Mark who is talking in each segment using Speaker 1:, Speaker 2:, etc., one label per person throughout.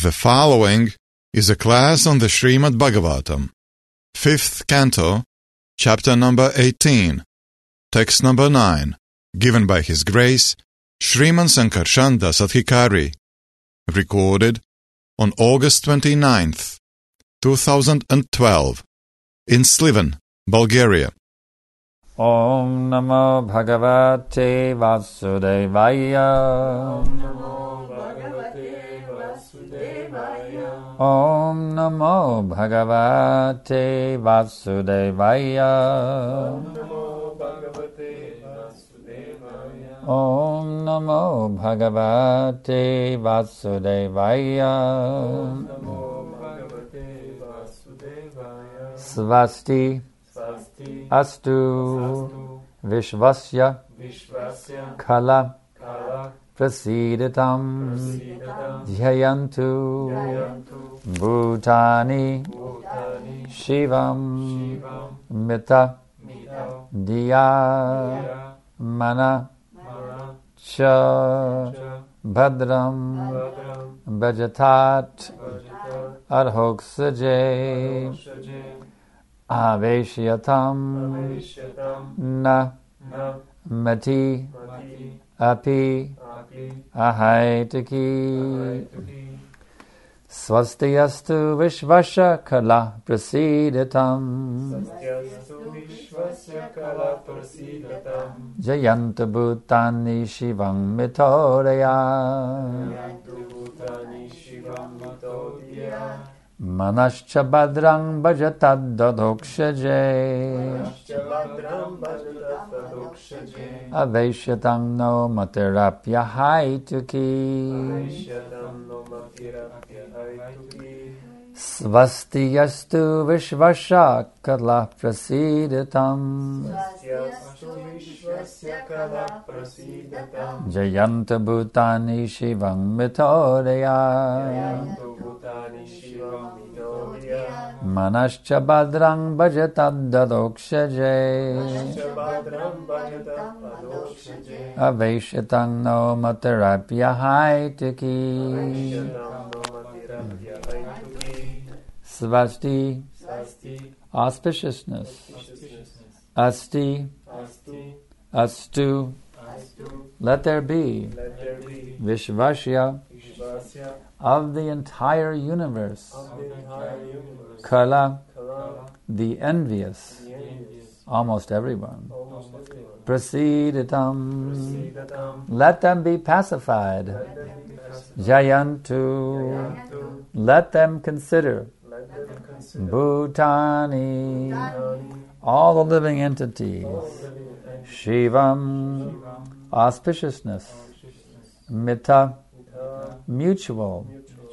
Speaker 1: The following is a class on the Srimad Bhagavatam, 5th Canto, Chapter number 18, Text number 9, given by His Grace, Shriman Sankarshan Das Adhikari, recorded on August 29th, 2012, in Sliven, Bulgaria.
Speaker 2: Om Namo Bhagavate Vasudevaya. Om Namo Bhagavate Vasudevaya. Om Namo Bhagavate Vasudevaya. Svasti Astu Vishvasya Kala Prasidatam Dhyayantu Bhutani Shivam Mita Diya Mana Cha Bhadram Bhajatat Arhoksaje Aveshyatam Na Mati Api Ahaitaki Swastiyastu Vishvasya Kala Prasidatam Jayanta Bhutani Shivam Mitodaya Manascha Badrang Bhajatad Dadokshaje Aveshyatang no Materapya Haituki Svastiyastu Vishvasya Kala Prasidatam Jayanta Bhutani Shivam Mitodaya Manascha Badrang Bhajatad Dadokshaje Aveshyatang no Materapya Haitaki Svasti auspiciousness Asti Astu let there be Vishvasya of the entire universe Kala the envious almost everyone Prasidatam let them be pacified Jayantu let them consider Bhutani all the living entities Shivam auspiciousness Mita mutual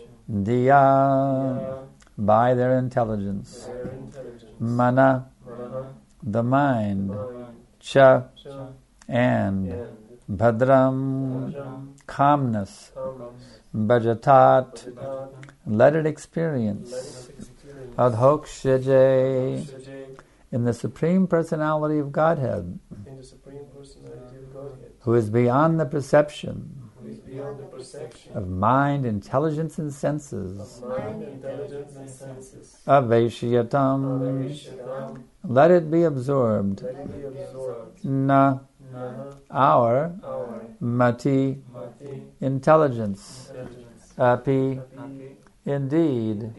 Speaker 2: Diya by their intelligence Mana the mind Cha and Bhadram calmness Bhajatat let it experience Adhokshaje in the Supreme Personality of Godhead who is beyond the perception of mind, intelligence, and senses. Aveshyatam let it be absorbed. Na our Mati intelligence. Api indeed.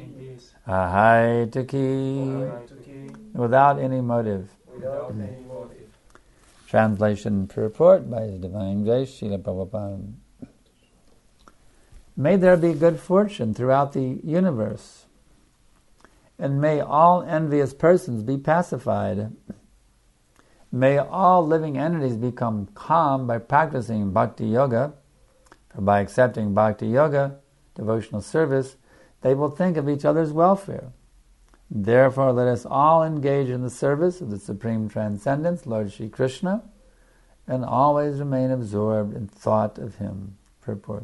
Speaker 2: Ahaitaki without any motive. Translation and purport by His Divine Grace Srila Prabhupada. May there be good fortune throughout the universe, and may all envious persons be pacified. May all living entities become calm by practicing Bhakti Yoga, for by accepting Bhakti Yoga, devotional service, they will think of each other's welfare. Therefore, let us all engage in the service of the Supreme Transcendence, Lord Shri Krishna, and always remain absorbed in thought of Him. Purport.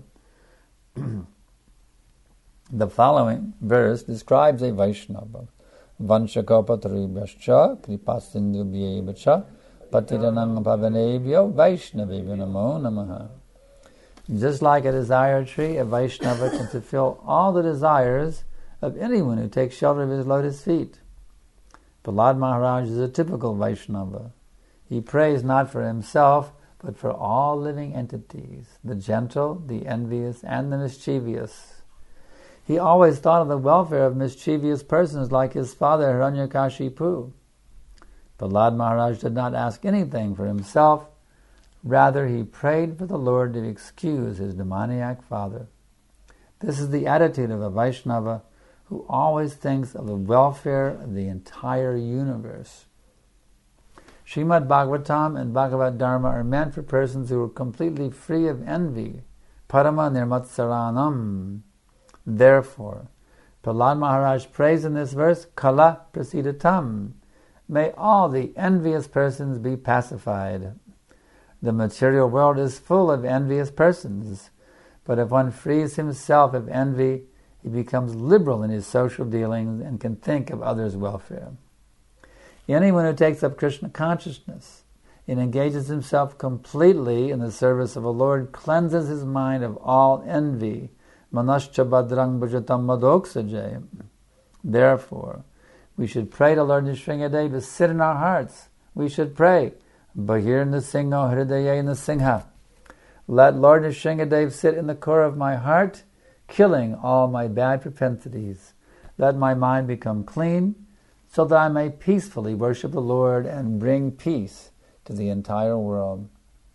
Speaker 2: The following verse describes a Vaishnava. Vanshakapataribhascha kripasindubhyevacha patiranang pavanebhyo Vaishnavebhyo namo namaha. Just like a desire tree, a Vaishnava can fulfill all the desires of anyone who takes shelter of his lotus feet. Prahlad Maharaj is a typical Vaishnava. He prays not for himself, but for all living entities, the gentle, the envious, and the mischievous. He always thought of the welfare of mischievous persons like his father Hiranyakashipu. Prahlad Maharaj did not ask anything for himself. Rather, he prayed for the Lord to excuse his demoniac father. This is the attitude of a Vaishnava who always thinks of the welfare of the entire universe. Srimad Bhagavatam and Bhagavad Dharma are meant for persons who are completely free of envy, parama nirmatsaranam. Therefore, Prahlad Maharaj prays in this verse, Kala prasidatam. May all the envious persons be pacified. The material world is full of envious persons, but if one frees himself of envy, he becomes liberal in his social dealings and can think of others' welfare. Anyone who takes up Krishna consciousness and engages himself completely in the service of the Lord cleanses his mind of all envy. Manascha badrang bhajatam madoksaje. Therefore, we should pray to Lord Nrsingadev to sit in our hearts. We should pray, Bahir Nrsinga Hridaya Nrsinga. Let Lord Nrsingadev sit in the core of my heart, killing all my bad propensities. Let my mind become clean, so that I may peacefully worship the Lord and bring peace to the entire world.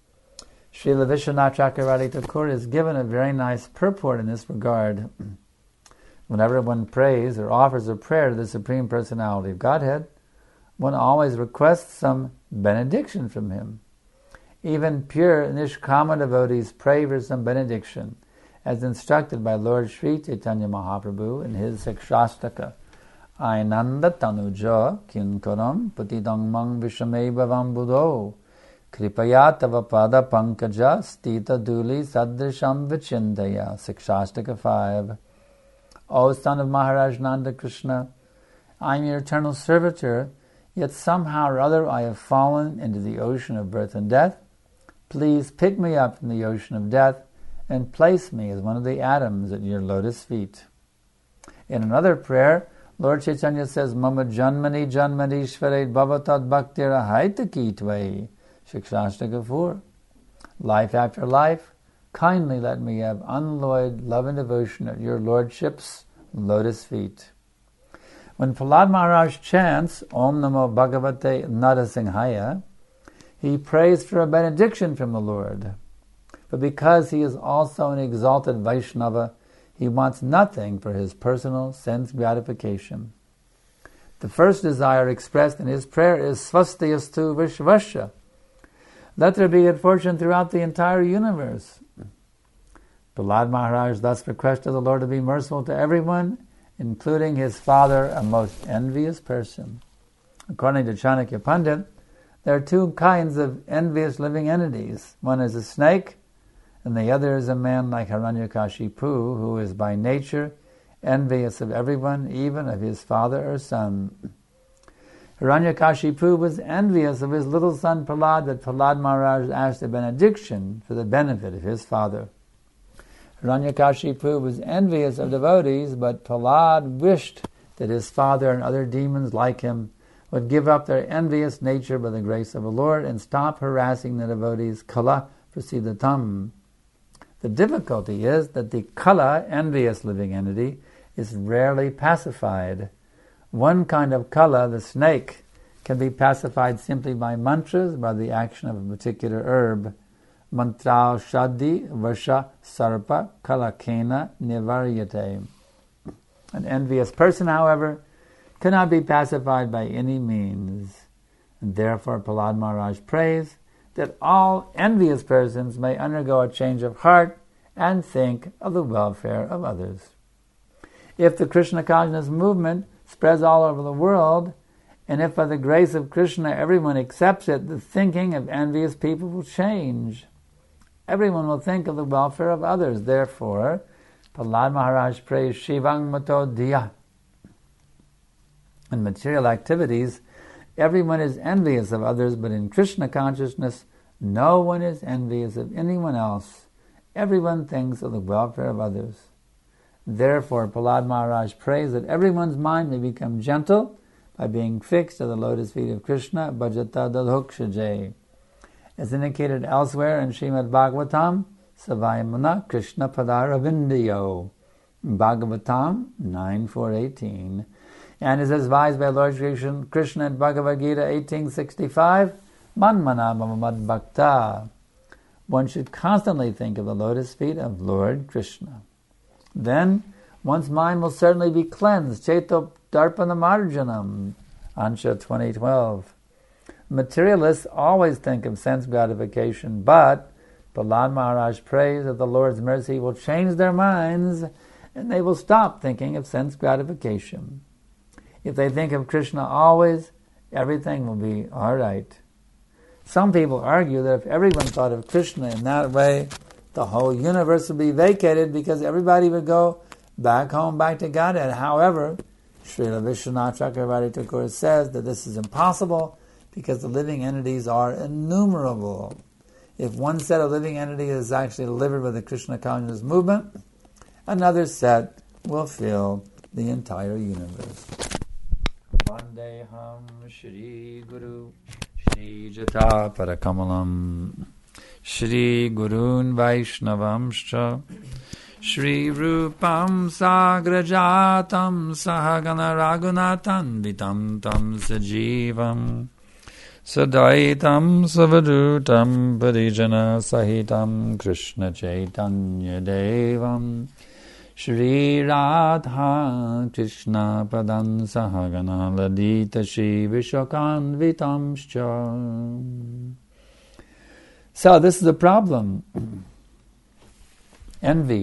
Speaker 2: Srila Vishwanath Chakravarti Thakur is given a very nice purport in this regard. Whenever one prays or offers a prayer to the Supreme Personality of Godhead, one always requests some benediction from Him. Even pure Nishkama devotees pray for some benediction, as instructed by Lord Sri Chaitanya Mahaprabhu in his Sikshastaka. Ainanda tanuja kinkaram patidang mang vishamei bhavam buddho kripaya tava pada pankaja stita duli sadrisham vichindaya. Sikshastaka 5. O son of Maharaj Nanda Krishna, I am your eternal servitor, yet somehow or other I have fallen into the ocean of birth and death. Please pick me up from the ocean of death and place me as one of the atoms at your lotus feet. In another prayer, Lord Chaitanya says, Mama janmani janmani shvaret bhavatad bhaktira haitaki tvai. Shikshashtaka 4. Life after life, kindly let me have unalloyed love and devotion at your Lordship's lotus feet. When Prahlad Maharaj chants Om Namo Bhagavate Narasimhaya, he prays for a benediction from the Lord. But because he is also an exalted Vaishnava, he wants nothing for his personal sense gratification. The first desire expressed in his prayer is Svastiyastu Vishvasya. Let there be good fortune throughout the entire universe. Prahlad Maharaj thus requested the Lord to be merciful to everyone, including his father, a most envious person. According to Chanakya Pandit, there are two kinds of envious living entities. One is a snake, and the other is a man like Hiranyakashipu, who is by nature envious of everyone, even of his father or son. Hiranyakashipu was envious of his little son Prahlad, but Prahlad Maharaj asked a benediction for the benefit of his father. Hiranyakashipu was envious of devotees, but Prahlad wished that his father and other demons like him would give up their envious nature by the grace of the Lord and stop harassing the devotees. Kala prasidatam. The difficulty is that the kala, envious living entity, is rarely pacified. One kind of kala, the snake, can be pacified simply by mantras, by the action of a particular herb. Mantra shaddi vasha sarpa kalakena nivaryate. An envious person, however, cannot be pacified by any means. And therefore Prahlad Maharaj prays that all envious persons may undergo a change of heart and think of the welfare of others. If the Krishna consciousness movement spreads all over the world, and if by the grace of Krishna everyone accepts it, the thinking of envious people will change. Everyone will think of the welfare of others. Therefore, Prahlad Maharaj prays Shivang Mato Diya. In material activities, everyone is envious of others, but in Krishna consciousness, no one is envious of anyone else. Everyone thinks of the welfare of others. Therefore, Prahlad Maharaj prays that everyone's mind may become gentle by being fixed at the lotus feet of Krishna, Bhajata Dadhokshaje. As indicated elsewhere in Srimad Bhagavatam, Savayamana Krishna Padaravindayo, Bhagavatam 9.4.18. And is advised by Lord Krishna in Bhagavad Gita 18.65, Manmana Mamad Bhakta. One should constantly think of the lotus feet of Lord Krishna. Then one's mind will certainly be cleansed. Cheto Darpanamarjanam, Ansha 20:12. Materialists always think of sense gratification, but Prahlad Maharaj prays that the Lord's mercy will change their minds and they will stop thinking of sense gratification. If they think of Krishna always, everything will be all right. Some people argue that if everyone thought of Krishna in that way, the whole universe would be vacated because everybody would go back home, back to Godhead. However, Srila Vishwanath Chakravarti Thakur says that this is impossible because the living entities are innumerable. If one set of living entities is actually delivered by the Krishna consciousness movement, another set will fill the entire universe. Vandeham Shri Guru Shri Jata Parakamalam Shri Gurun Vaishnavamscha Shri Rupam Sagrajatam Sahagana Raghunathan Vitam Tam Sajivam Sadaitam Savadutam Parijana Sahitam Krishna Chaitanya Devam Shri Radha Krishna Padam Sahagana Ladita Shri Vishakanvitamscha. So this is the problem. Envy.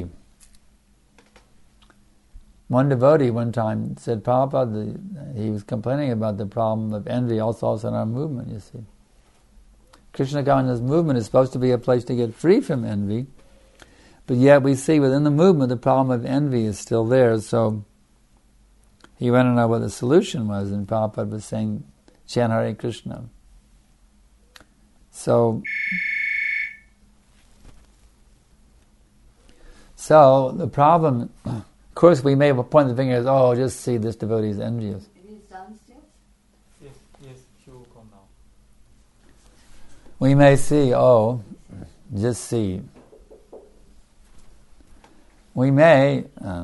Speaker 2: One devotee one time said, Prabhupada, he was complaining about the problem of envy also in our movement, you see. Krishna consciousness movement is supposed to be a place to get free from envy, but yet we see within the movement the problem of envy is still there, so he wanted to know what the solution was, and Prabhupada was saying, chant Hare Krishna. So the problem, of course, we may point the finger as, oh, just see this devotee is envious.
Speaker 3: It is downstairs?
Speaker 2: Yes, she will come now. We may see, oh, just see. We may,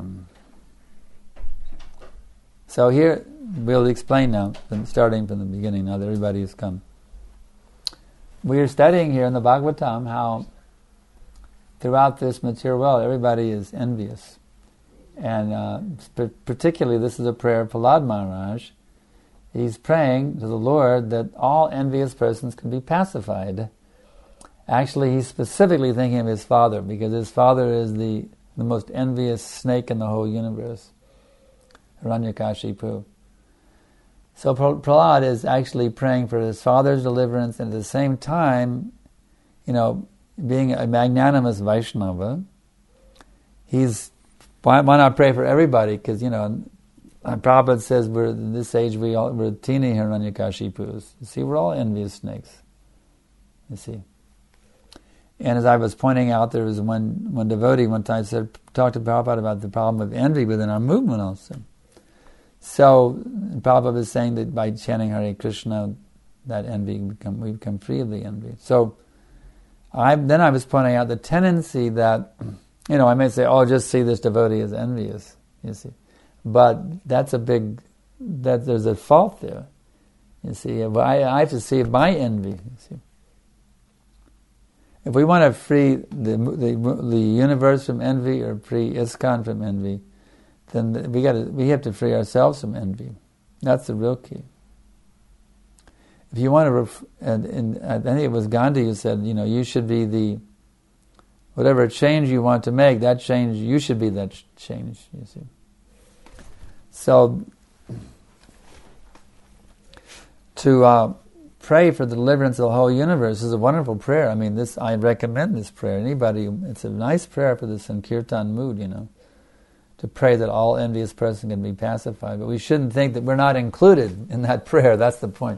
Speaker 2: so here, we'll explain now, starting from the beginning, now that everybody has come. We are studying here in the Bhagavatam how throughout this material world, everybody is envious. And particularly, this is a prayer of Prahlad Maharaj. He's praying to the Lord that all envious persons can be pacified. Actually, he's specifically thinking of his father, because his father is the most envious snake in the whole universe, Hiranyakashipu. So Prahlad is actually praying for his father's deliverance, and at the same time, being a magnanimous Vaishnava, why not pray for everybody? Because, Prabhupada says in this age we're teeny Hiranyakashipus. You see, we're all envious snakes. You see. And as I was pointing out, there was one devotee one time talked to Prabhupada about the problem of envy within our movement also. So Prabhupada was saying that by chanting Hare Krishna, that envy we become free of the envy. So I was pointing out the tendency that, I may say, oh, just see this devotee is envious, you see. But there's a fault there, you see. I have to see my envy, you see. If we want to free the universe from envy or free ISKCON from envy, then we have to free ourselves from envy. That's the real key. If you want to, I think it was Gandhi who said, you should be whatever change you want to make, that change, you should be that change, you see. So, to pray for the deliverance of the whole universe is a wonderful prayer. I mean, I recommend this prayer. It's a nice prayer for the Sankirtan mood, to pray that all envious person can be pacified. But we shouldn't think that we're not included in that prayer. That's the point.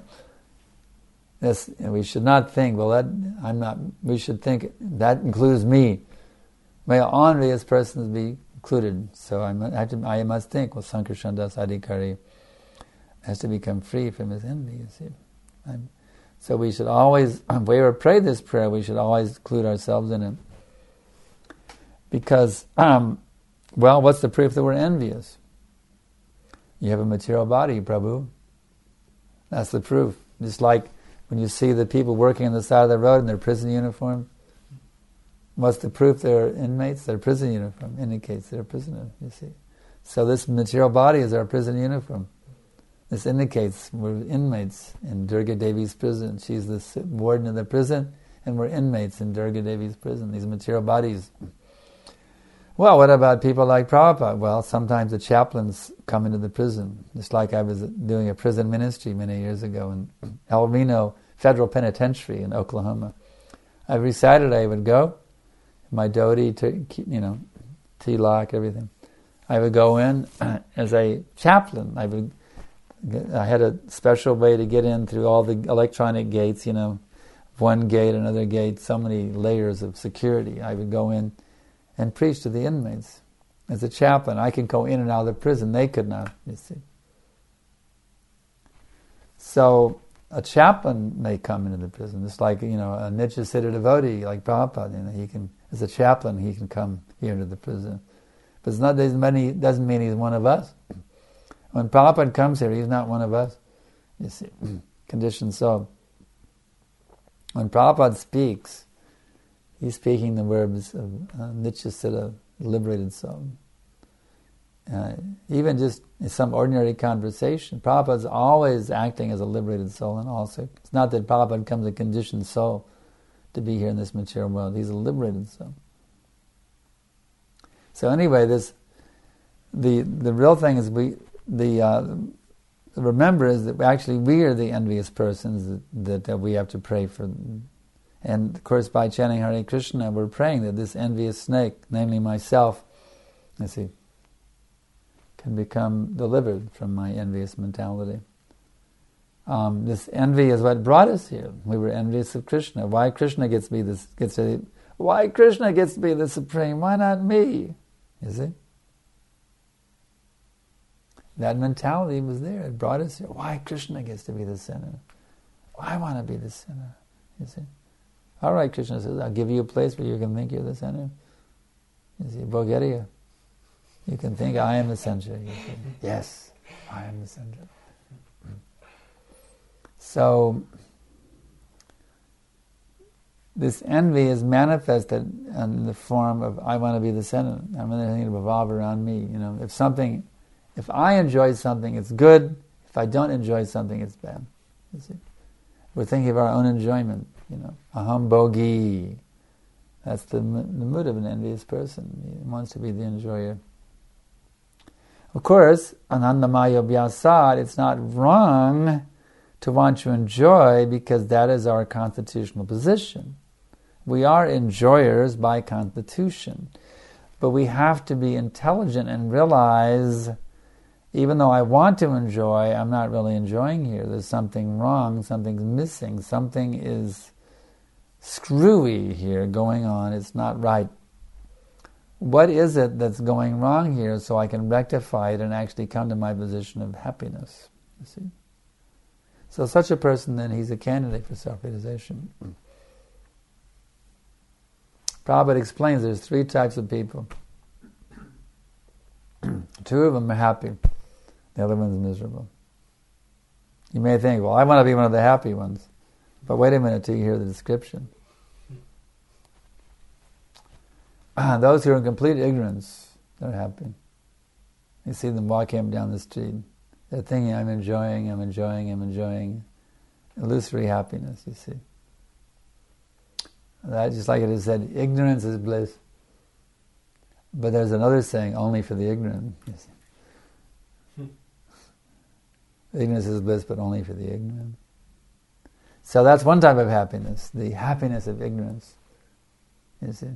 Speaker 2: We should not think, we should think that includes me. May all envious persons be included. So I must think, well, Sankarshan Das Adhikari has to become free from his envy, you see. So we should always, if we ever pray this prayer, we should always include ourselves in it. Because, well, what's the proof that we're envious? You have a material body, Prabhu. That's the proof. Just like when you see the people working on the side of the road in their prison uniform, what's the proof they're inmates? Their prison uniform indicates they're a prisoner, you see. So this material body is our prison uniform. This indicates we're inmates in Durga Devi's prison. She's the warden of the prison, and we're inmates in Durga Devi's prison, these material bodies. Well, what about people like Prabhupada? Well, sometimes the chaplains come into the prison, just like I was doing a prison ministry many years ago in El Reno Federal Penitentiary in Oklahoma. Every Saturday I would go, my dhoti, tilak, everything. I would go in as a chaplain. I had a special way to get in through all the electronic gates, one gate, another gate, so many layers of security. I would go in and preach to the inmates. As a chaplain, I can go in and out of the prison. They could not, you see. So a chaplain may come into the prison, just like, a Nityasiddha devotee like Prabhupada. He can, as a chaplain, he can come here into the prison. But doesn't mean he's one of us. When Prabhupada comes here, he's not one of us. You see, conditioned so. When Prabhupada speaks, he's speaking the words of Nityasiddha, liberated soul. Even just in some ordinary conversation, Prabhupada's always acting as a liberated soul and also. It's not that Prabhupada comes a conditioned soul to be here in this material world. He's a liberated soul. So anyway, the real thing is remember is that actually we are the envious persons that we have to pray for. And of course, by chanting Hare Krishna, we're praying that this envious snake, namely myself, can become delivered from my envious mentality. This envy is what brought us here. We were envious of Krishna. Why Krishna gets to be the supreme? Why not me? You see? That mentality was there. It brought us here. Why Krishna gets to be the sinner? I want to be the sinner. You see? All right, Krishna says, I'll give you a place where you can think you're the center. You see, Bulgaria. You can think, I am the center. You say, yes, I am the center. So, this envy is manifested in the form of, I want to be the center. I'm going to revolve around me. If I enjoy something, it's good. If I don't enjoy something, it's bad. You see? We're thinking of our own enjoyment. Aham bhogi. That's the mood of an envious person. He wants to be the enjoyer. Of course, anandamaya vyasad, it's not wrong to want to enjoy because that is our constitutional position. We are enjoyers by constitution. But we have to be intelligent and realize, even though I want to enjoy, I'm not really enjoying here. There's something wrong, something's missing, something is screwy here going on. It's not right. What is it that's going wrong here so I can rectify it and actually come to my position of happiness? You see? So such a person, then, he's a candidate for self-realization. Prabhupada explains there's 3 types of people. 2 of them are happy. The other one's miserable. You may think, well, I want to be one of the happy ones. But wait a minute till you hear the description. Those who are in complete ignorance, they're happy. You see them walking down the street. They're thinking, I'm enjoying. Illusory happiness, you see. That, just like it is said, ignorance is bliss. But there's another saying, only for the ignorant. You see. Ignorance is bliss, but only for the ignorant. So that's one type of happiness, the happiness of ignorance. You see.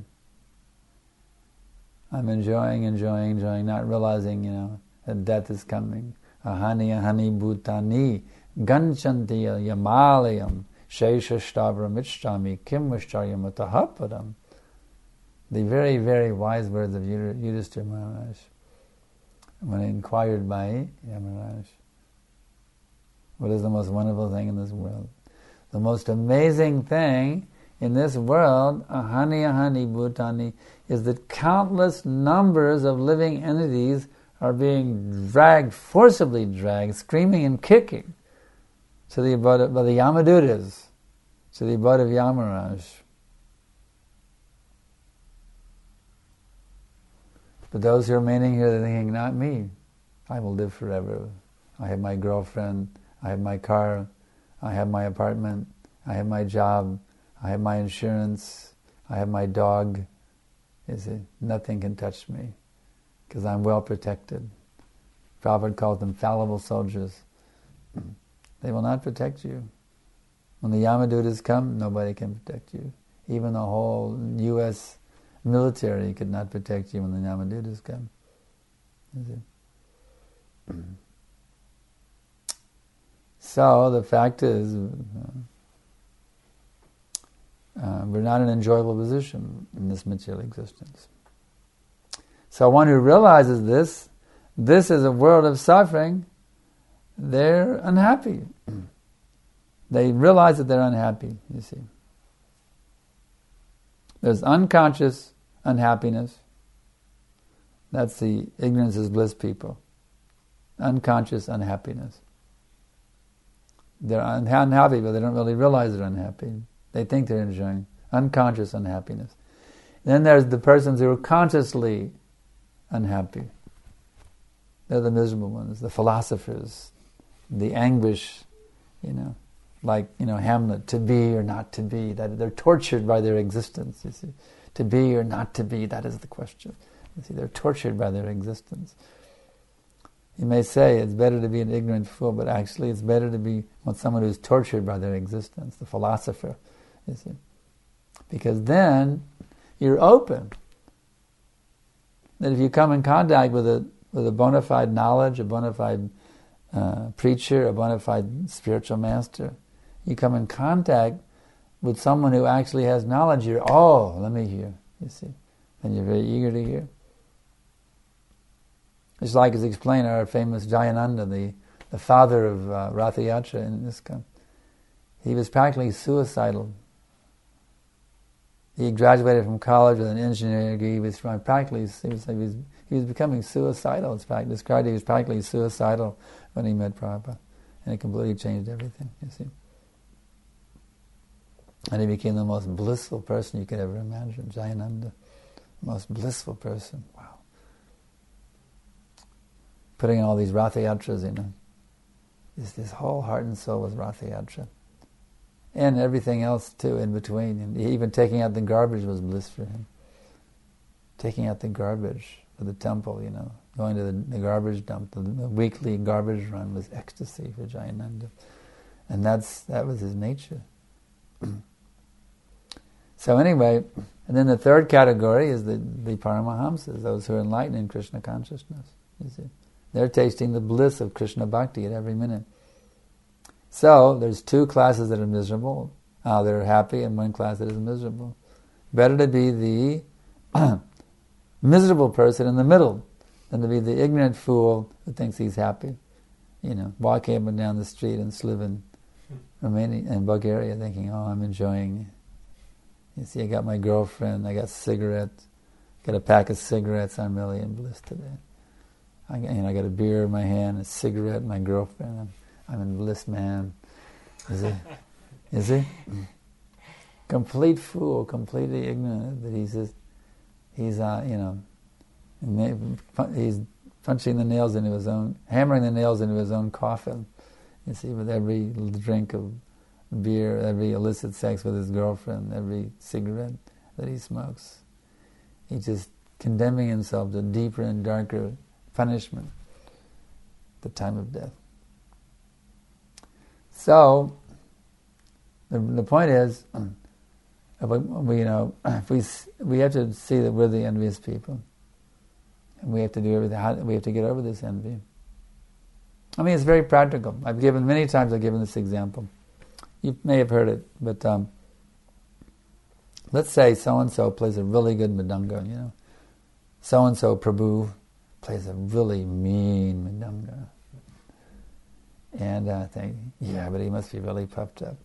Speaker 2: I'm enjoying, not realizing, that death is coming. Ahani bhutani ganchanti yamalayam shesha stavram ichchami kim vascharyamatah padam. The very, very wise words of Yudhishthira Maharaj when inquired by Yamaraj, what is the most wonderful thing in this world? The most amazing thing in this world, ahani bhutani, is that countless numbers of living entities are being dragged, forcibly dragged, screaming and kicking to the abode by the Yamadutas, to the abode of Yamaraj. But those who are remaining here, they're thinking, not me. I will live forever. I have my girlfriend, I have my car, I have my apartment, I have my job, I have my insurance, I have my dog. Nothing can touch me because I'm well protected. Prabhupada calls them fallible soldiers. They will not protect you. When the Yamadutas come, nobody can protect you. Even the whole U.S. military could not protect you when the Yamadutas come. So the fact is, we're not in an enjoyable position in this material existence. So one who realizes this is a world of suffering, they're unhappy. They realize that they're unhappy, you see. There's unconscious unhappiness. That's the ignorance is bliss people. Unconscious unhappiness. They're unhappy, but they don't really realize they're unhappy. They think they're enjoying unconscious unhappiness. Then there's the persons who are consciously unhappy. They're the miserable ones, the philosophers, the anguish, like Hamlet, to be or not to be. That they're tortured by their existence, you see. To be or not to be, that is the question. You see, they're tortured by their existence. You may say it's better to be an ignorant fool, but actually it's better to be someone who's tortured by their existence, the philosopher, you see. Because then you're open. That if you come in contact with a bona fide knowledge, a bona fide preacher, a bona fide spiritual master, you come in contact with someone who actually has knowledge, let me hear, you see. And you're very eager to hear. It's like as explained our famous Jayananda, the father of Ratha Yatra in ISKCON. He was practically suicidal. He graduated from college with an engineering degree. He was becoming suicidal. It's described he was practically suicidal when he met Prabhupada, and it completely changed everything. You see, and he became the most blissful person you could ever imagine. Jayananda, most blissful person. Wow. Putting in all these Ratha Yatras, his whole heart and soul was Ratha Yatra. And everything else too in between. And even taking out the garbage was bliss for him. Taking out the garbage for the temple, going to the garbage dump, the weekly garbage run was ecstasy for Jayananda. And that was his nature. So anyway, and then the third category is the Paramahamsas, those who are enlightened in Krishna consciousness. You see, they're tasting the bliss of Krishna bhakti at every minute. So there's two classes that are miserable, that are happy, and one class that is miserable. Better to be the miserable person in the middle than to be the ignorant fool who thinks he's happy. Walking up and down the street in Sliven, Romania, in Bulgaria, thinking, I'm enjoying. You see, I got my girlfriend, I got cigarettes, got a pack of cigarettes, I'm really in bliss today. I got a beer in my hand, a cigarette, my girlfriend, I'm in bliss, man. Is he? Complete fool, completely ignorant that he's punching the nails into his own, hammering the nails into his own coffin. You see, with every drink of beer, every illicit sex with his girlfriend, every cigarette that he smokes. He's just condemning himself to deeper and darker punishment at the time of death. So, the point is, we have to see that we're the envious people, and we have to do everything. We have to get over this envy. It's very practical. Many times I've given this example. You may have heard it, but let's say so-and-so plays a really good mridanga, So-and-so Prabhu plays a really mean mridanga. And I think, yeah, but he must be really puffed up,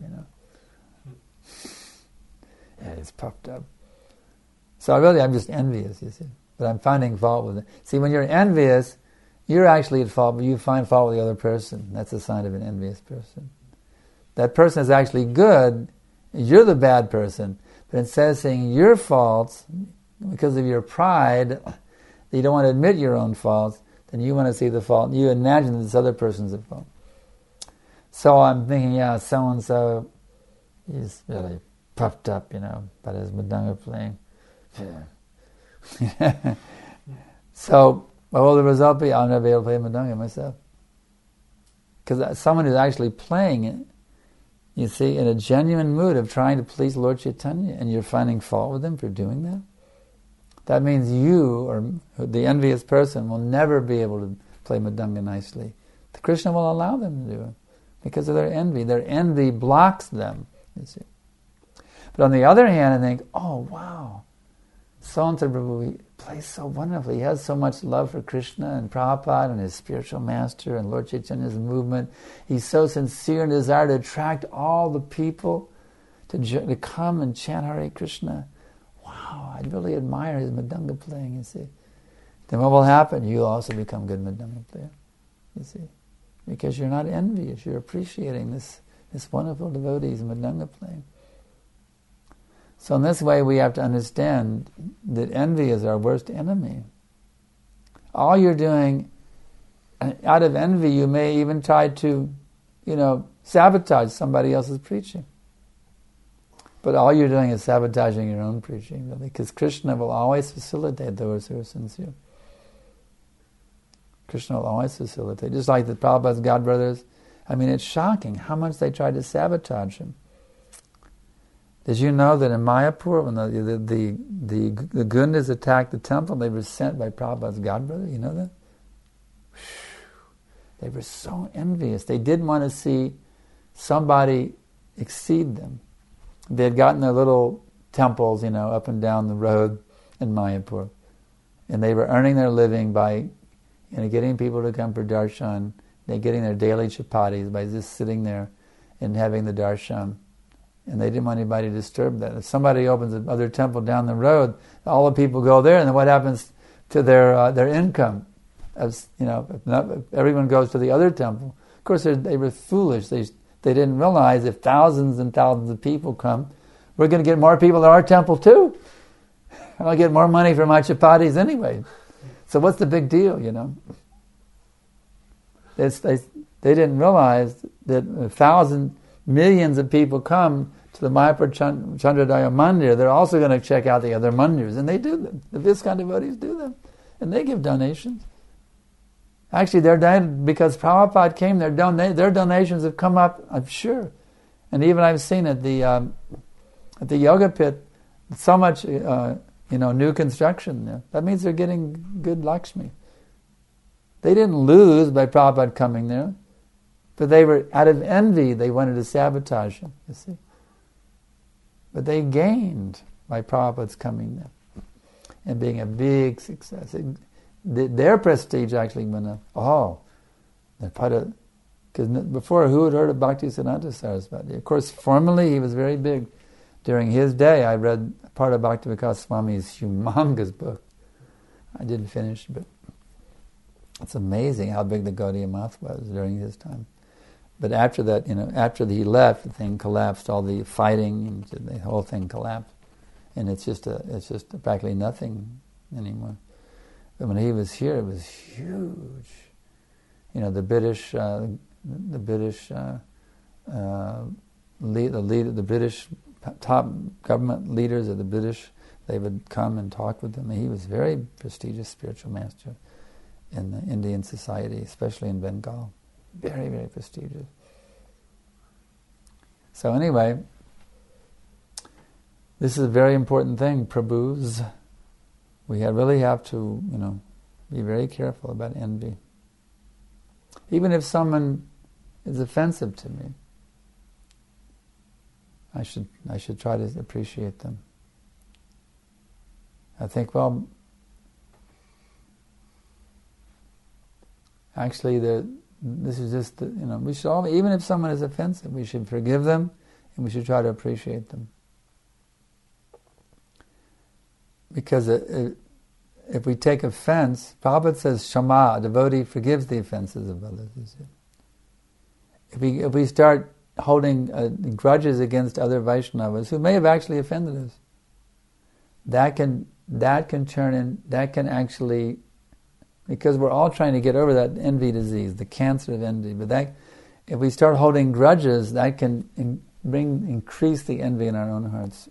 Speaker 2: Yeah, he's puffed up. So I'm just envious, you see. But I'm finding fault with it. See, when you're envious, you're actually at fault, but you find fault with the other person. That's a sign of an envious person. That person is actually good, you're the bad person. But instead of saying your faults, because of your pride, that you don't want to admit your own faults, then you want to see the fault, and you imagine that this other person's at fault. So I'm thinking, yeah, so-and-so, he's really puffed up, about his mridanga playing. Yeah. So, what will the result be? I'll never be able to play mridanga myself. Because someone who's actually playing it, you see, in a genuine mood of trying to please Lord Chaitanya, and you're finding fault with him for doing that, that means you, or the envious person, will never be able to play mridanga nicely. The Krishna will allow them to do it because of their envy. Their envy blocks them, you see. But on the other hand, I think, oh wow, so-and-so Prabhu, he plays so wonderfully. He has so much love for Krishna and Prabhupada and his spiritual master and Lord Chaitanya's movement. He's so sincere in desire to attract all the people to come and chant Hare Krishna. Wow, I really admire his mridanga playing, you see. Then what will happen? You'll also become good mridanga player, you see. Because you're not envious, you're appreciating this wonderful devotee's mridanga playing. So in this way we have to understand that envy is our worst enemy. All you're doing, out of envy you may even try to, sabotage somebody else's preaching. But all you're doing is sabotaging your own preaching, really, because Krishna will always facilitate those who are sincere. Krishna will always facilitate. Just like the Prabhupada's godbrothers, it's shocking how much they tried to sabotage him. Did you know that in Mayapur, when the Gundas attacked the temple, they were sent by Prabhupada's godbrother? You know that? They were so envious. They didn't want to see somebody exceed them. They had gotten their little temples, up and down the road in Mayapur. And they were earning their living by getting people to come for darshan. They're getting their daily chapatis by just sitting there and having the darshan. And they didn't want anybody to disturb that. If somebody opens another temple down the road, all the people go there, and then what happens to their income? If everyone goes to the other temple. Of course, they were foolish. They didn't realize if thousands and thousands of people come, we're going to get more people at our temple too. I'll get more money for my chapatis anyway. So what's the big deal, They didn't realize that millions of people come to the Mayapur Chandrodaya Mandir. They're also going to check out the other mandirs, and they do them. The ISKCON devotees do them, and they give donations. Actually, because Prabhupada came, their donations have come up, I'm sure. And even I've seen at the Yoga Pit, so much new construction there. That means they're getting good Lakshmi. They didn't lose by Prabhupada coming there. But they were, out of envy, they wanted to sabotage him, you see. But they gained by Prabhupada's coming there and being a big success. Their prestige actually went up. Because before, who had heard of Bhaktisiddhanta Saraswati? Of course, formally he was very big. During his day, I read part of Bhaktivedanta Swami's humongous book. I didn't finish, but it's amazing how big the Gaudiya Math was during his time. But after that, after he left, the thing collapsed. All the fighting, and the whole thing collapsed, and it's just practically nothing anymore. But when he was here, it was huge. The British top government leaders of the British, they would come and talk with him. And he was a very prestigious spiritual master in the Indian society, especially in Bengal. Very, very prestigious. So anyway, this is a very important thing, Prabhus. We really have to, be very careful about envy. Even if someone is offensive to me, I should try to appreciate them. I think, well, actually, this is just, we should all, even if someone is offensive, we should forgive them and we should try to appreciate them. Because if we take offense, Prabhupada says, Shama, a devotee forgives the offenses of others. If we start holding grudges against other Vaishnavas who may have actually offended us, that can actually, because we're all trying to get over that envy disease, the cancer of envy, but if we start holding grudges, that can increase the envy in our own hearts.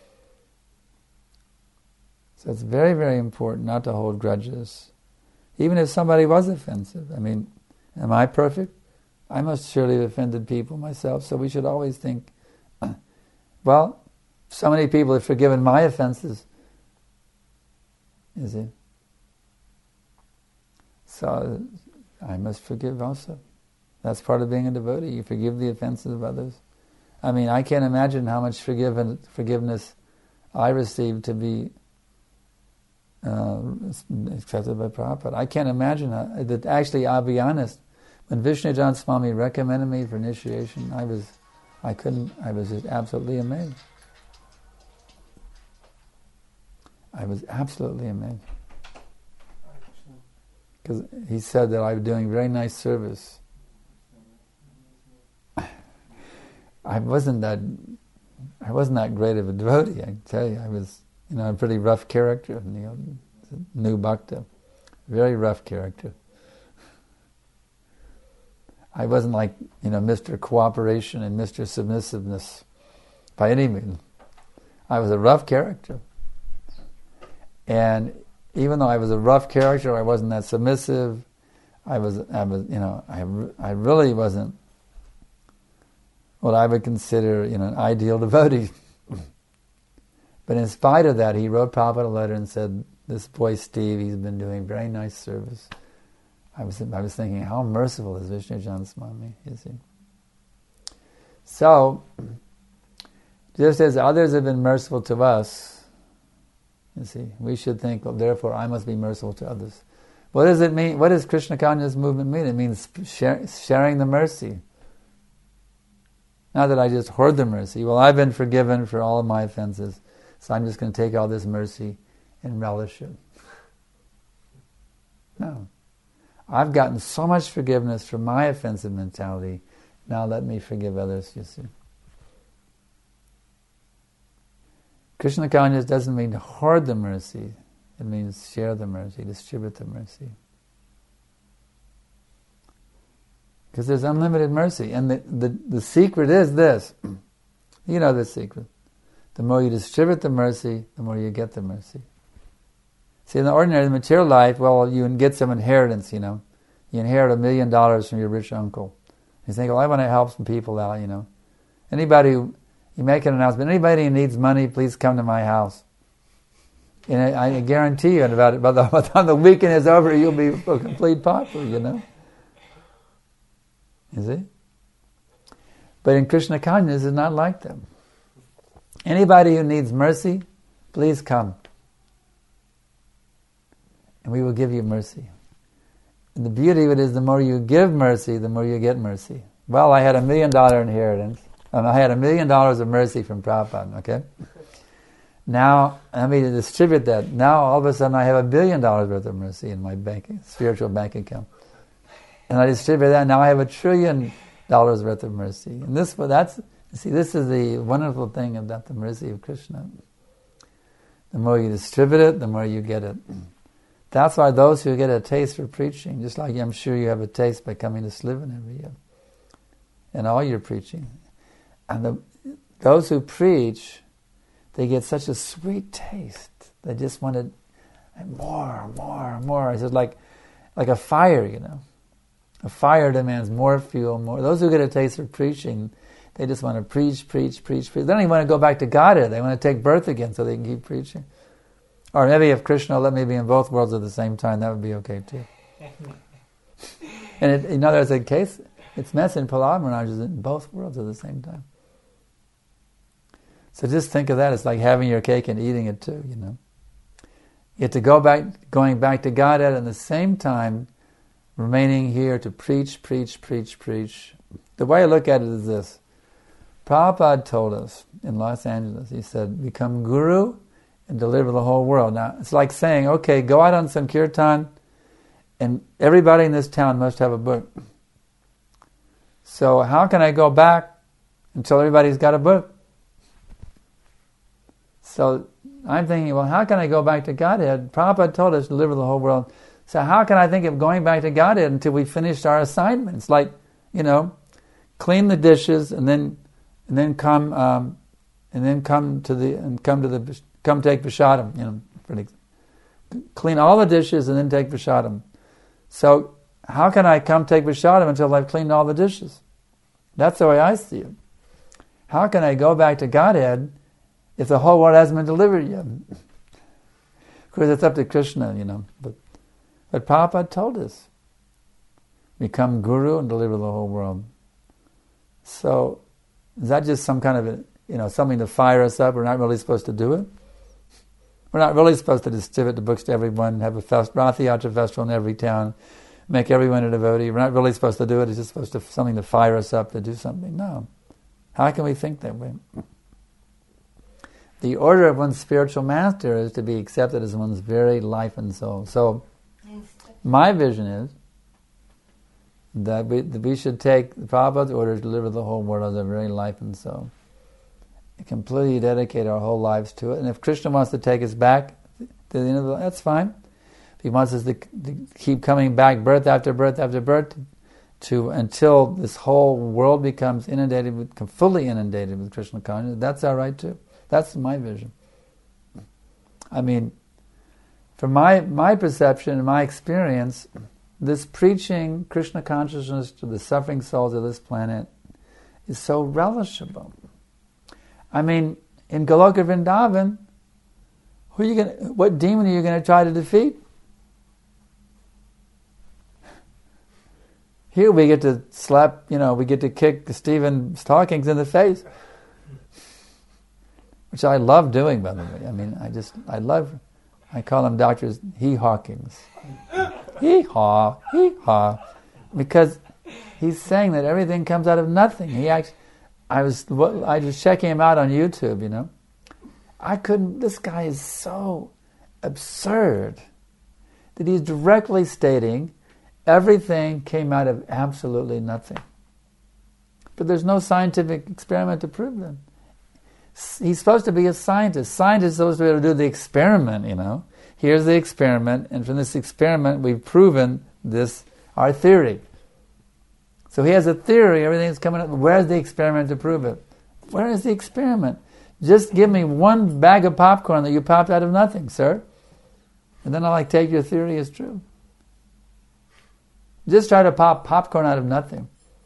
Speaker 2: So it's very, very important not to hold grudges. Even if somebody was offensive. I mean, am I perfect? I must surely have offended people myself, so we should always think, well, so many people have forgiven my offenses. You see? So I must forgive also. That's part of being a devotee. You forgive the offenses of others. I mean, I can't imagine how much forgiveness I received to be accepted by Prabhupada. I can't imagine that. Actually, I'll be honest, when Vishnujan Swami recommended me for initiation, I was just absolutely amazed. I was absolutely amazed. Because he said that I was doing very nice service. I wasn't that great of a devotee, I can tell you. I was, a pretty rough character, new bhakta. Very rough character. I wasn't like, Mr. Cooperation and Mr. Submissiveness by any means. I was a rough character. And even though I was a rough character, I wasn't that submissive. I really wasn't what I would consider, an ideal devotee. But in spite of that, he wrote Prabhupada a letter and said, "This boy Steve, he's been doing very nice service." I was thinking, how merciful is Vishnujan Swami, you see. So, just as others have been merciful to us, you see, we should think, well, therefore I must be merciful to others. What does it mean? What does Krishna consciousness movement mean? It means sharing the mercy. Not that I just hoard the mercy. Well, I've been forgiven for all of my offenses, so I'm just going to take all this mercy and relish it. No. I've gotten so much forgiveness for my offensive mentality, now let me forgive others, you see. Krishna consciousness doesn't mean to hoard the mercy. It means share the mercy, distribute the mercy. Because there's unlimited mercy. And the secret is this. You know the secret. The more you distribute the mercy, the more you get the mercy. See, in the ordinary material life, well, you get some inheritance, You inherit $1 million from your rich uncle. You think, well, I want to help some people out, Anybody who, you make an announcement, anybody who needs money, please come to my house. And I guarantee you, by the time the weekend is over, you'll be a complete pauper, You see? But in Krishna consciousness, it's not like that. Anybody who needs mercy, please come. And we will give you mercy. And the beauty of it is the more you give mercy, the more you get mercy. Well, I had $1 million inheritance. I had $1 million of mercy from Prabhupada, okay? Now, I mean to distribute that. Now, all of a sudden, I have $1 billion worth of mercy in my spiritual bank account. And I distribute that, now I have $1 trillion worth of mercy. And this is the wonderful thing about the mercy of Krishna. The more you distribute it, the more you get it. That's why those who get a taste for preaching, just like I'm sure you have a taste by coming to Slivin every year, and all your preaching. And those who preach, they get such a sweet taste. They just wanted more, more, more. It's just like a fire, A fire demands more fuel, more. Those who get a taste for preaching, they just want to preach. They don't even want to go back to Godhead. They want to take birth again so they can keep preaching. Or maybe if Krishna let me be in both worlds at the same time, that would be okay too. And in other words, in case it's Mess and Prahlad Maharaj is in both worlds at the same time. So just think of that. It's like having your cake and eating it too, You have to going back to Godhead, and at the same time remaining here to preach. The way I look at it is this. Prabhupada told us in Los Angeles, he said, become guru and deliver the whole world. Now, it's like saying, okay, go out on some kirtan, and everybody in this town must have a book. So how can I go back until everybody's got a book? So I'm thinking, well, how can I go back to Godhead? Prabhupada told us to deliver the whole world. So how can I think of going back to Godhead until we finished our assignments? Like, clean the dishes and then come take prasadam. Clean all the dishes and then take prasadam. So how can I come take prasadam until I've cleaned all the dishes? That's the way I see it. How can I go back to Godhead if the whole world hasn't been delivered yet? Of course, it's up to Krishna, But Prabhupada told us, become guru and deliver the whole world. So, is that just some kind of something to fire us up? We're not really supposed to do it. We're not really supposed to distribute the books to everyone, have a Rath Yatra festival in every town, make everyone a devotee. We're not really supposed to do it. It's just supposed to something to fire us up to do something. No. How can we think that way? The order of one's spiritual master is to be accepted as one's very life and soul. So, my vision is that we should take the Prabhupada's order to deliver the whole world as our very life and soul. And completely dedicate our whole lives to it. And if Krishna wants to take us back to the end of that's fine. If he wants us to keep coming back birth after birth after birth until this whole world becomes fully inundated with Krishna consciousness, that's all right too. That's my vision. I mean, from my perception and my experience, this preaching Krishna consciousness to the suffering souls of this planet is so relishable. I mean, in Goloka Vrindavan, what demon are you going to try to defeat? Here we get to slap, we get to kick Stephen Hawkins in the face, which I love doing, by the way. I mean, I call him Dr. Hawkins. Hee-haw, because he's saying that everything comes out of nothing. I was checking him out on YouTube, this guy is so absurd that he's directly stating everything came out of absolutely nothing. But there's no scientific experiment to prove that. He's supposed to be a scientist. Scientists are supposed to be able to do the experiment, Here's the experiment, and from this experiment we've proven our theory. So he has a theory, everything's coming up. Where's the experiment to prove it? Where is the experiment? Just give me one bag of popcorn that you popped out of nothing, sir. And then I'll take your theory as true. Just try to pop popcorn out of nothing.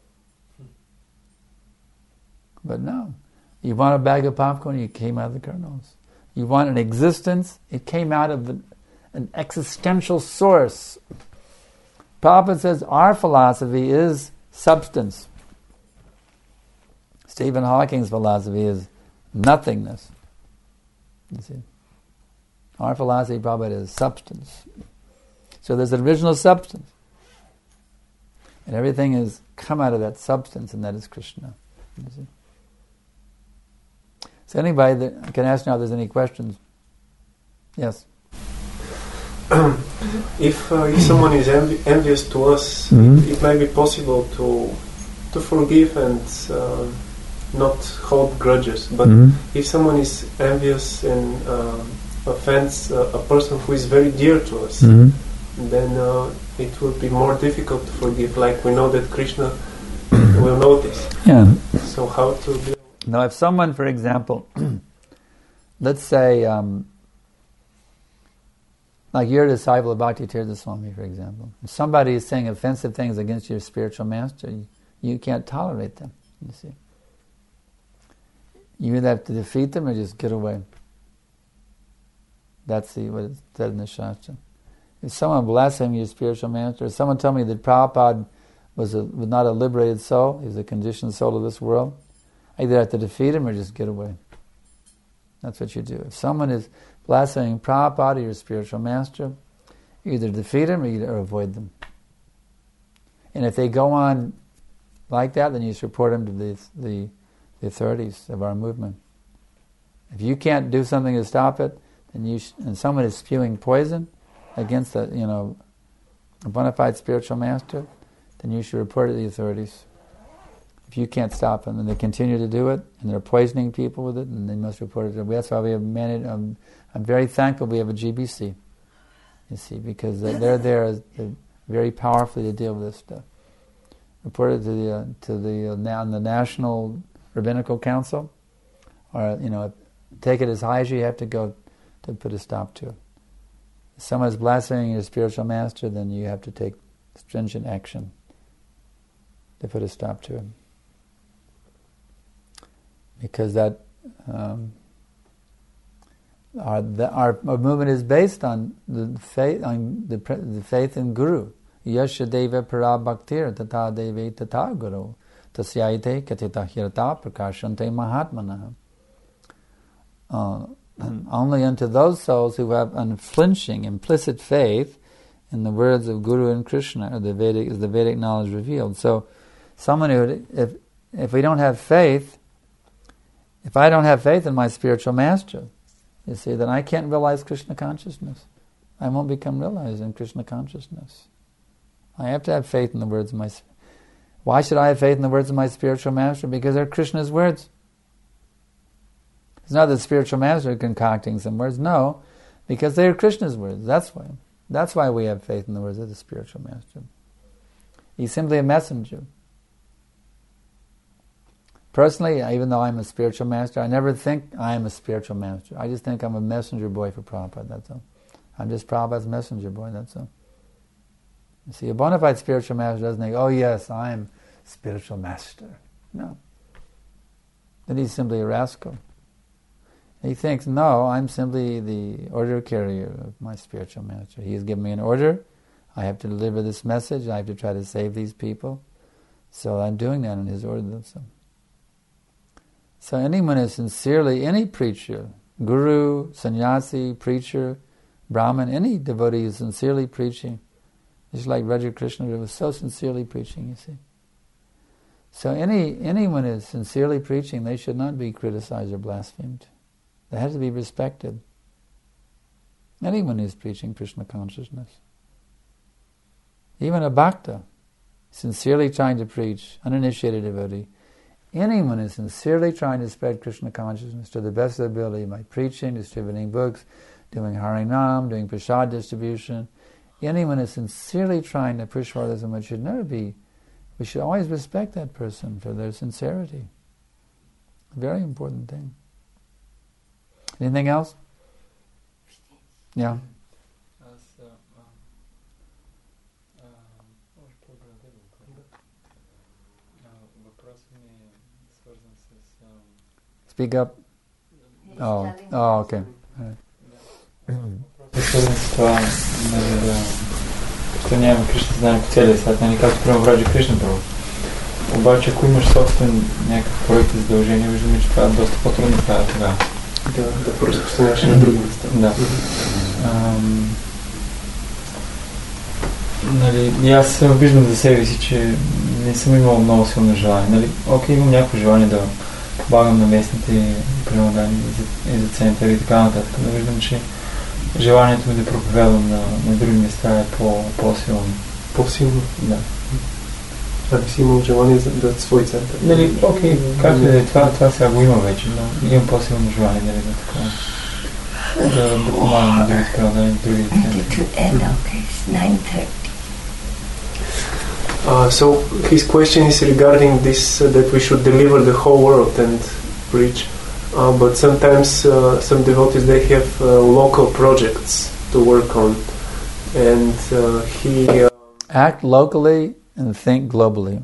Speaker 2: But no. You want a bag of popcorn, it came out of the kernels. You want an existence, it came out of an existential source. Prabhupada says our philosophy is substance. Stephen Hawking's philosophy is nothingness. You see? Our philosophy, Prabhupada, is substance. So there's an original substance. And everything has come out of that substance, and that is Krishna. You see? So anybody that can ask now if there's any questions. Yes?
Speaker 3: If someone is envious to us, it may be possible to forgive and not hold grudges. But if someone is envious and offends a person who is very dear to us, then it will be more difficult to forgive. Like we know that Krishna will notice.
Speaker 2: Yeah.
Speaker 3: So how to deal?
Speaker 2: Now, if someone, for example, let's say, like you're a disciple of Bhakti Tirtha Swami, for example. If somebody is saying offensive things against your spiritual master, you can't tolerate them, you see. You either have to defeat them or just get away. That's what it said in the Shastra. If someone blasphemed your spiritual master, if someone told me that Prabhupada was not a liberated soul, he was a conditioned soul of this world, I either have to defeat him or just get away. That's what you do. If someone is blaspheming Prabhupada, your spiritual master, you either defeat them or avoid them. And if they go on like that, then you should report them to the authorities of our movement. If you can't do something to stop it, then and someone is spewing poison against a bona fide spiritual master, then you should report it to the authorities. If you can't stop them and they continue to do it, and they're poisoning people with it, then they must report it. That's why we have managed. I'm very thankful we have a GBC. You see, because they're there very powerfully to deal with this stuff. Report it to the National Rabbinical Council, or take it as high as you have to go to put a stop to it. If someone is blaspheming your spiritual master, then you have to take stringent action to put a stop to it. Because that our movement is based on the faith in Guru. Yasha deva para bhaktir tata deve tata guru tasyaite katita hirata prakashante mahatmana. Only unto those souls who have unflinching, implicit faith in the words of Guru and Krishna, or the Vedic knowledge revealed. So, someone who, if we don't have faith, if I don't have faith in my spiritual master, you see, then I can't realize Krishna consciousness. I won't become realized in Krishna consciousness. I have to have faith in the words of my... Why should I have faith in the words of my spiritual master? Because they're Krishna's words. It's not the spiritual master concocting some words. No, because they are Krishna's words. That's why. That's why we have faith in the words of the spiritual master. He's simply a messenger. Personally, even though I'm a spiritual master, I never think I am a spiritual master. I just think I'm a messenger boy for Prabhupada, that's all. I'm just Prabhupada's messenger boy, that's all. You see, a bona fide spiritual master doesn't think, oh yes, I'm spiritual master. No. Then he's simply a rascal. He thinks, no, I'm simply the order carrier of my spiritual master. He has given me an order. I have to deliver this message. I have to try to save these people. So I'm doing that in his order. So anyone is sincerely, any preacher, guru, sannyasi, preacher, Brahmin, any devotee is sincerely preaching. Just like Raja Krishna was so sincerely preaching, you see. So anyone is sincerely preaching, they should not be criticized or blasphemed. They have to be respected. Anyone is preaching Krishna consciousness. Even a bhakta, sincerely trying to preach, uninitiated devotee, anyone is sincerely trying to spread Krishna consciousness to the best of their ability by preaching, distributing books, doing Harinam, doing prasad distribution. Anyone is sincerely trying to push for this, and should never be. We should always respect that person for their sincerity. A very important thing. Anything else? Yeah. Speak up. Oh, okay.
Speaker 4: Що няма Кришна знае по целия свят, нали, както прямо в Раджа Кришна право. Обаче, ако имаш собствен някакъв проект и задължение, виждаме, че това е доста по-трудно правя тогава.
Speaker 3: Да разпространяваш на други места.
Speaker 4: Да. Нали, и аз виждам за себе си, че не съм имал много силно желание. Нали, окей, имам някакво желание да помагам на местните преводани и за център и така нататък, но виждам, че желанието ми да проповядвам на други места е по-силно.
Speaker 3: По-силно?
Speaker 4: Да.
Speaker 3: А би си имал желание да свой център?
Speaker 4: Нали, окей, както е, това сега го има вече, но имам по-силно желание, нали, да така. Да помагам на другите преводани, на другите центъри.
Speaker 3: So his question is regarding this, that we should deliver the whole world and preach. But sometimes some devotees, they have local projects to work on. And he...
Speaker 2: Act locally and think globally.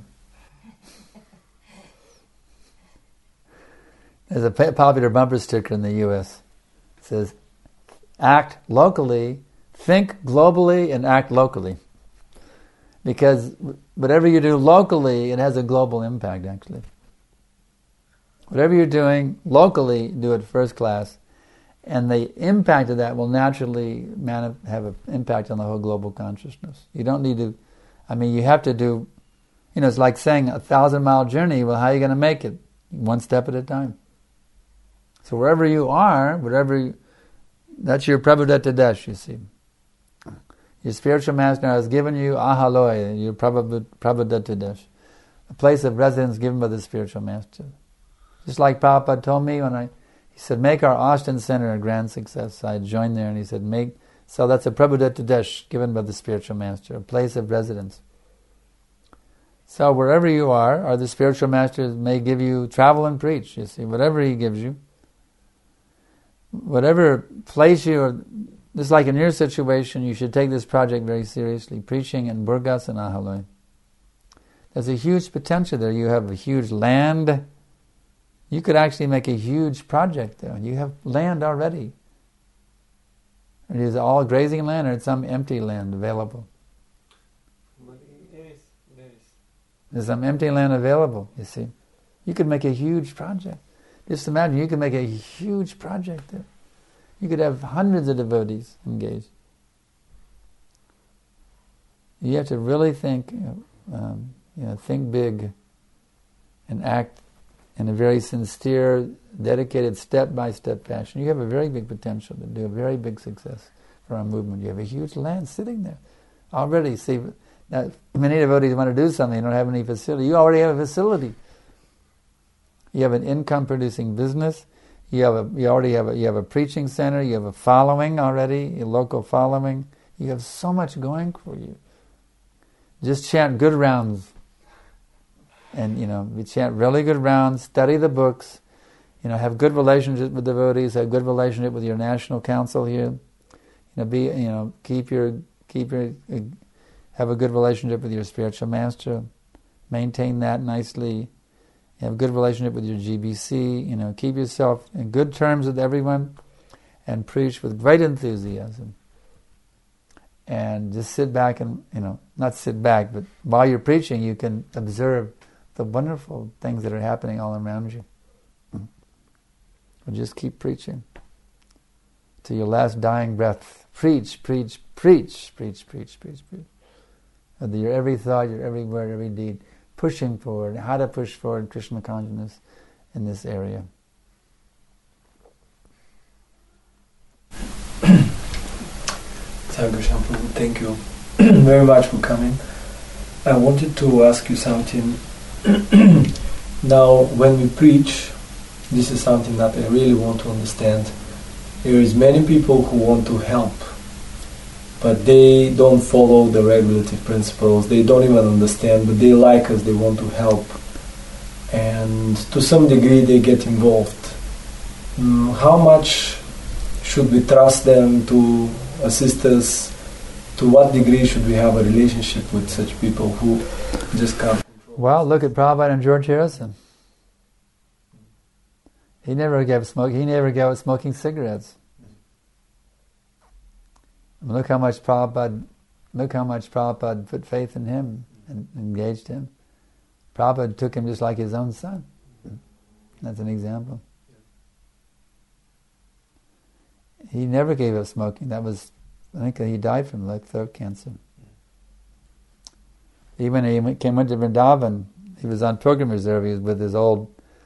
Speaker 2: There's a popular bumper sticker in the U.S. It says, act locally, think globally, and act locally. Because whatever you do locally, it has a global impact, actually. Whatever you're doing locally, do it first class. And the impact of that will naturally have an impact on the whole global consciousness. You don't need to, you have to do, it's like saying 1,000-mile journey. Well, how are you going to make it? One step at a time. So wherever you are, that's your Prabhudatta Desh, you see. Your spiritual master has given you Ahaloy, your Prabhudatta Desh, a place of residence given by the spiritual master. Just like Prabhupada told me he said, make our Austin Center a grand success. I joined there and he said, so that's a Prabhudatta Desh given by the spiritual master, a place of residence. So wherever you are, or the spiritual master may give you travel and preach, you see, whatever he gives you. Whatever place you are, just like in your situation, you should take this project very seriously, preaching in Burgas and Ahaloy. There's a huge potential there. You have a huge land. You could actually make a huge project there. You have land already. It is all grazing land or some empty land available.
Speaker 4: There is.
Speaker 2: There's some empty land available, you see. You could make a huge project. Just imagine, you could make a huge project there. You could have hundreds of devotees engaged. You have to really think, think big and act in a very sincere, dedicated, step-by-step fashion. You have a very big potential to do a very big success for our movement. You have a huge land sitting there already. See, now, many devotees want to do something, they don't have any facility. You already have a facility. You have an income-producing business. You have a preaching center. You have a following already, a local following. You have so much going for you. Just chant good rounds, and we chant really good rounds. Study the books. Have good relationship with devotees. Have good relationship with your national council here. Have a good relationship with your spiritual master. Maintain that nicely. Have a good relationship with your GBC, keep yourself in good terms with everyone and preach with great enthusiasm. And just sit back and, not sit back, but while you're preaching you can observe the wonderful things that are happening all around you. And just keep preaching to your last dying breath. Preach, preach, preach, preach, preach, preach, preach. With your every thought, your every word, every deed. Pushing forward, how to push forward Krishna consciousness in this area.
Speaker 5: Sadhu Shampoo, thank you very much for coming. I wanted to ask you something. Now, when we preach, this is something that I really want to understand. There is many people who want to help, but they don't follow the regulative principles. They don't even understand, but they like us, they want to help. And to some degree they get involved. How much should we trust them to assist us? To what degree should we have a relationship with such people who just can't control?
Speaker 2: Well, look at Prabhupada and George Harrison. He never gave up smoking cigarettes. Look how much Prabhupada put faith in him and engaged him. Prabhupada took him just like his own son. That's an example. He never gave up smoking. I think he died from throat cancer. Even when he went to Vrindavan, he was on pilgrimage there. He was with his old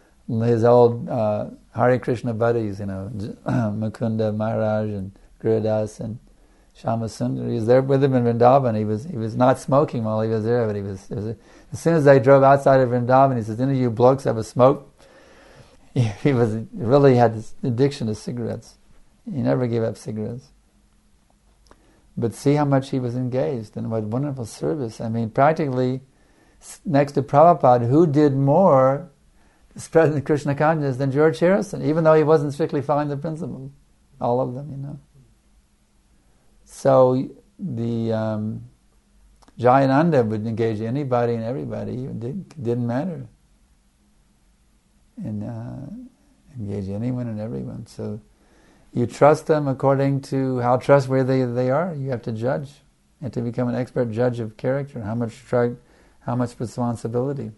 Speaker 2: Hare Krishna buddies, Mukunda Maharaj and Gurudas and Shyamasundar. He was there with him in Vrindavan. He was not smoking while he was there, but as soon as they drove outside of Vrindavan, he says, "Any of you blokes ever smoke?" He really had this addiction to cigarettes. He never gave up cigarettes. But see how much he was engaged and what wonderful service. Practically, next to Prabhupada, who did more to spread the Krishna consciousness than George Harrison, even though he wasn't strictly following the principles. All of them, So the Jayananda would engage anybody and everybody. It didn't matter. And engage anyone and everyone. So you trust them according to how trustworthy they are. You have to judge. You have to become an expert judge of character, how much responsibility.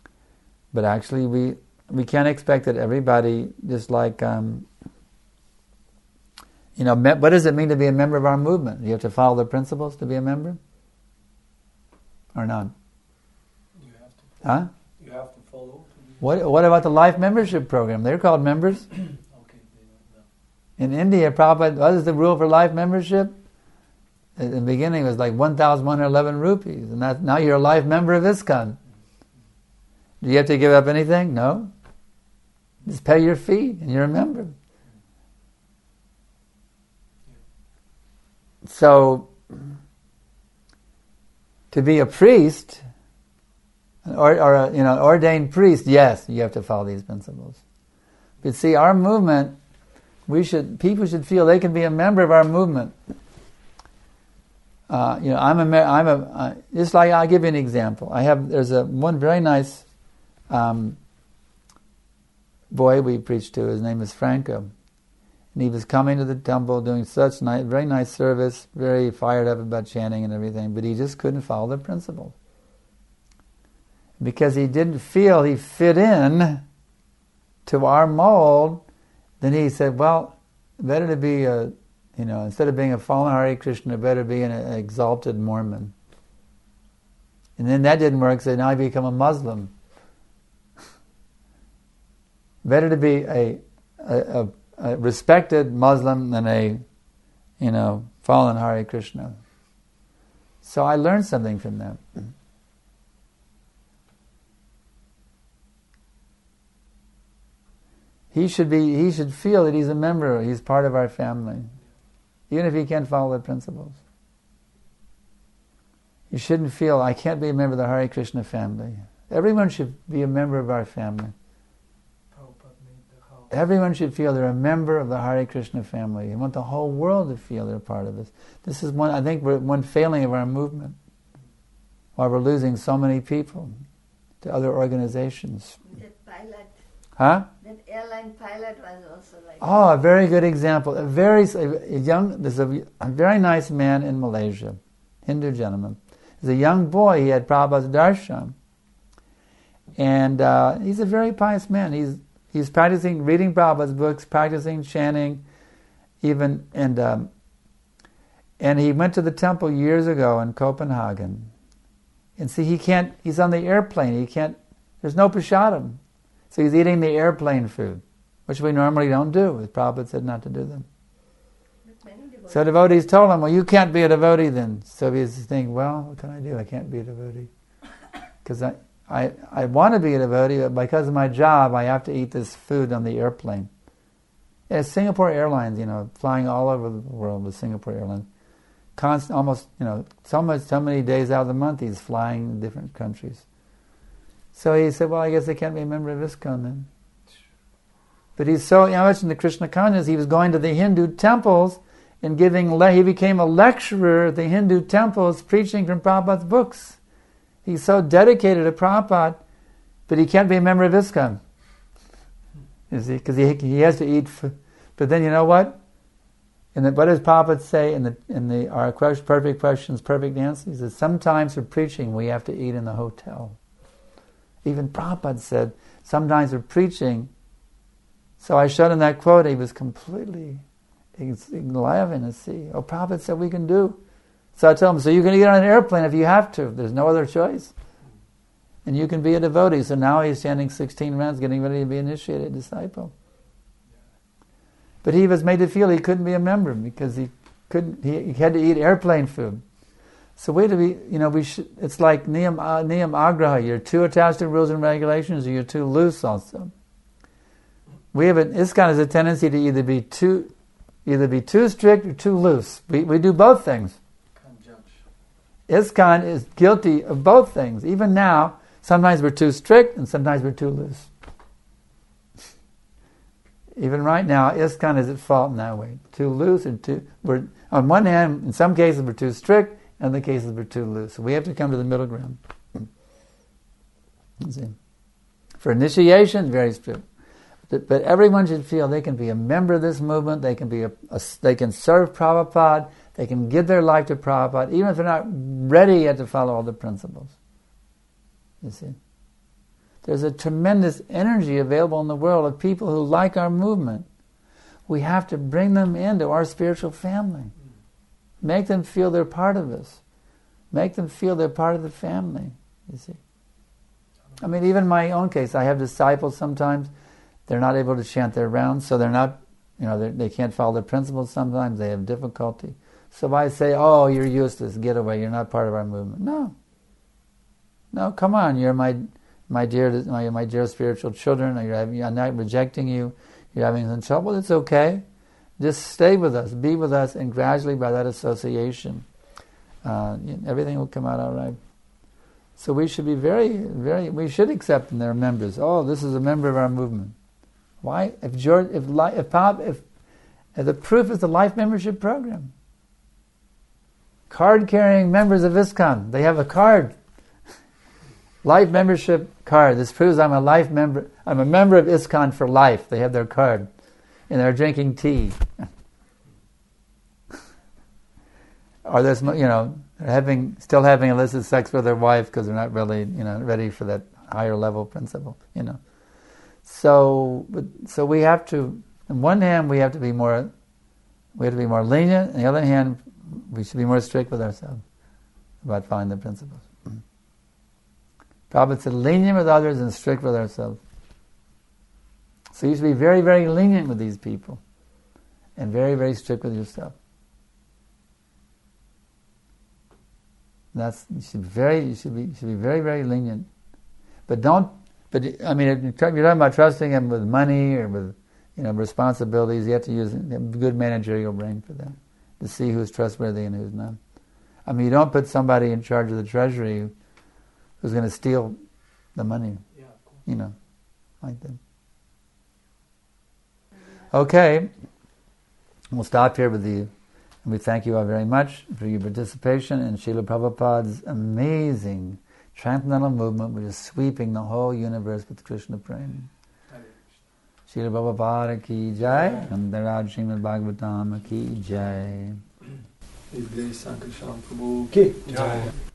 Speaker 2: But actually we can't expect that everybody, just like what does it mean to be a member of our movement? Do you have to follow the principles to be a member? Or not?
Speaker 5: You have to.
Speaker 2: Huh?
Speaker 5: You have to follow.
Speaker 2: What about the life membership program? They're called members.
Speaker 5: Okay, they don't know.
Speaker 2: In India, Prabhupada, what is the rule for life membership? In the beginning, it was like 1,111 rupees, and now you're a life member of ISKCON. Do you have to give up anything? No. Just pay your fee, and you're a member. So, to be a priest, or an ordained priest, yes, you have to follow these principles. But see, our movement, people should feel they can be a member of our movement. Just like, I'll give you an example. There's one very nice boy we preached to. His name is Franco. And he was coming to the temple doing very nice service, very fired up about chanting and everything, but he just couldn't follow the principles. Because he didn't feel he fit in to our mold, then he said, well, better to be instead of being a fallen Hare Krishna, better be an exalted Mormon. And then that didn't work, so now he became a Muslim. Better to be a respected Muslim than a fallen Hare Krishna. So I learned something from that. He should feel that he's a member, he's part of our family, even if he can't follow the principles. You shouldn't feel, I can't be a member of the Hare Krishna family. Everyone should be a member of our family. Everyone should feel they're a member of the Hare Krishna family. You want the whole world to feel they're part of this. This is one failing of our movement, why we're losing so many people to other organizations.
Speaker 6: That pilot.
Speaker 2: Huh?
Speaker 6: That airline pilot was also like that.
Speaker 2: Oh, a very good example. There's a very nice man in Malaysia, Hindu gentleman. He's a young boy. He had Prabhupada's darshan. And he's a very pious man. He's practicing reading Prabhupada's books, practicing chanting, even, and he went to the temple years ago in Copenhagen. And see, he's on the airplane, there's no prasadam. So he's eating the airplane food, which we normally don't do. Prabhupada said not to do them. So devotees told him, well, you can't be a devotee then. So he's thinking, well, what can I do? I can't be a devotee. Because I want to be a devotee, but because of my job, I have to eat this food on the airplane. Yeah, Singapore Airlines, flying all over the world with Singapore Airlines. Almost, so many days out of the month he's flying in different countries. So he said, well, I guess I can't be a member of ISKCON then. But he's so much into Krishna consciousness, he was going to the Hindu temples and he became a lecturer at the Hindu temples preaching from Prabhupada's books. He's so dedicated to Prabhupada, but he can't be a member of ISKCON. You see, because he has to eat food. But then you know what? What does Prabhupada say in our Perfect Questions, Perfect Answers? He says, sometimes for preaching we have to eat in the hotel. Even Prabhupada said, sometimes we're preaching. So I showed him that quote, he was completely laughing to see. Oh, Prabhupada said we can do. So I told him, so you can eat on an airplane if you have to. There's no other choice. And you can be a devotee. So now he's chanting 16 rounds, getting ready to be initiated disciple. But he was made to feel he couldn't be a member because he had to eat airplane food. So it's like niyam agraha. You're too attached to rules and regulations, or you're too loose also. ISKCON has a tendency to either be too strict or too loose. We do both things.
Speaker 5: Can't judge.
Speaker 2: ISKCON is guilty of both things. Even now, sometimes we're too strict and sometimes we're too loose. Even right now, ISKCON is at fault in that way. Too loose and we're on one hand, in some cases we're too strict, in other cases we're too loose. So we have to come to the middle ground. See? For initiation, very strict. But everyone should feel they can be a member of this movement. They can they can serve Prabhupada. They can give their life to Prabhupada, even if they're not ready yet to follow all the principles. You see, there's a tremendous energy available in the world of people who like our movement. we have to bring them into our spiritual family. Make them feel they're part of us. Make them feel they're part of the family, you see. I mean, even in my own case, I have disciples sometimes, they're not able to chant their rounds, so they're not, they can't follow the principles sometimes, they have difficulty. So if I say, oh, you're useless, get away, you're not part of our movement. No, come on, you're my dear spiritual children, I'm not rejecting you, you're having some trouble, it's okay. Just stay with us, be with us, and gradually by that association, everything will come out all right. So we should be we should accept them, they're members. Oh, this is a member of our movement. Why? If the proof is the life membership program. Card-carrying members of ISKCON, they have a card. Life membership card. This proves I'm a life member. I'm a member of ISKCON for life. They have their card. And they're drinking tea. Or there's, still having illicit sex with their wife because they're not really, ready for that higher level principle, So we have to, on one hand, we have to be more lenient. On the other hand, we should be more strict with ourselves about following the principles. Prabhupada said, lenient with others and strict with ourselves. So you should be very, very lenient with these people, and very, very strict with yourself. You should be very, very lenient. If you're talking about trusting them with money or with, responsibilities, you have to use a good managerial brain for that, to see who's trustworthy and who's not. You don't put somebody in charge of the treasury who's going to steal the money, like that. Okay, we'll stop here with and we thank you all very much for your participation in Srila Prabhupada's amazing transcendental movement, which is sweeping the whole universe with Krishna Prema. Srila Prabhupada ki jai, Andaraj Srimad Bhagavatam ki jai.
Speaker 5: Is Grace Sankarshan Prabhu ki jai.